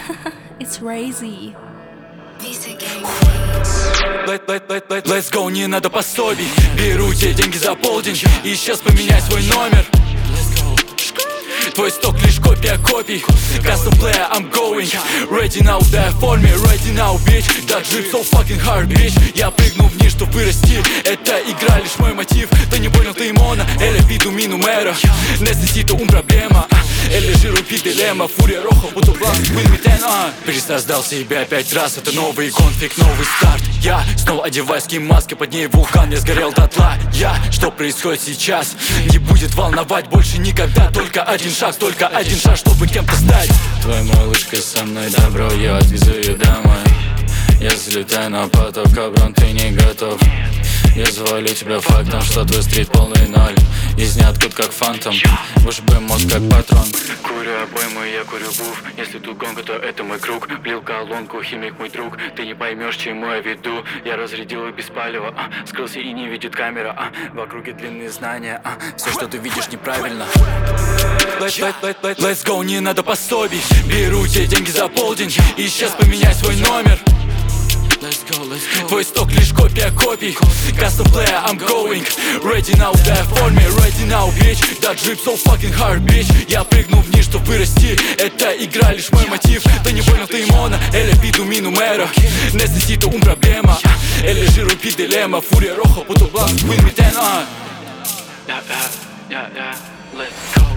It's crazy. Let's go, не надо пособий. Беру те деньги за полдень и сейчас поменяй свой номер. Твой сток лишь копия копий. Custom player, I'm going. Ready now, да, в форме. Ready now, bitch. Да, drip so fucking hard, bitch. Я прыгну вниз, чтоб вырасти. Это игра, лишь мой мотив. Ты не понял, ты мона. Ele pido mi numero. Necesito un problema. Ele же рупи дилемма. Фурия роха, буду бланк, win me ten. Пересоздал себя 5 раз. Это новый конфликт, новый старт. Я снова одеваю ски-маски. Под ней вулкан, я сгорел дотла. Что происходит сейчас? Не будет волновать больше никогда. Только один шаг, только один шаг, чтобы кем-то стать. Твоя малышка со мной, добро, я отвезу ее домой. Я взлетаю на поток, каброн, ты не готов. Я завалю тебя фактом, что твой стрит полный ноль. Из ниоткуда как фантом, вышибай мозг как патрон. Курю обойму, я курю буф. Если тут гонка, то это мой круг. Влил колонку, химик мой друг. Ты не поймешь, чему я веду. Я разрядил их без палева, скрылся и не видит камера, в округе длинные знания, все, что ты видишь, неправильно. Let's go, не надо пособий. Беру те деньги за полдень и сейчас поменяй свой номер. Твой сток лишь копия копий. Custom player, I'm going. Ready now, да, в форме. Ready now, bitch. Да, drip so fucking hard, bitch. Я прыгну вниз, чтоб вырасти. Это игра, лишь мой мотив. Ты не понял, ты мона. Ele pido mi numero. Necesito un problema. Ele же рупи дилемма. Фурия роха, буду бланк, win me ten. Yeah, let's go.